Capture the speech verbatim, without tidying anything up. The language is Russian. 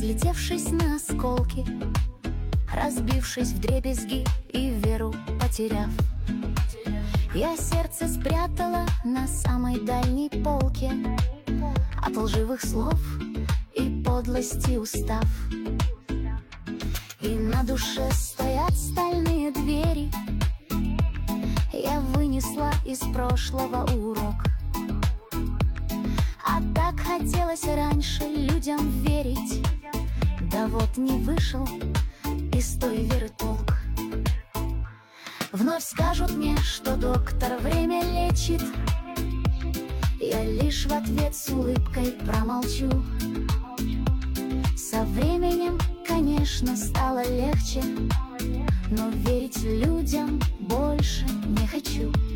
разлетевшись на осколки, разбившись вдребезги и веру потеряв. Я сердце спрятала на самой дальней полке, от лживых слов и подлости устав. И на душе стоят стальные двери. Я вынесла из прошлого урок. А так хотелось раньше людям верить, да вот не вышел из той веры толк. Вновь скажут мне, что доктор время лечит. Я лишь в ответ с улыбкой промолчу. Со временем, конечно, стало легче, но верить людям больше не хочу.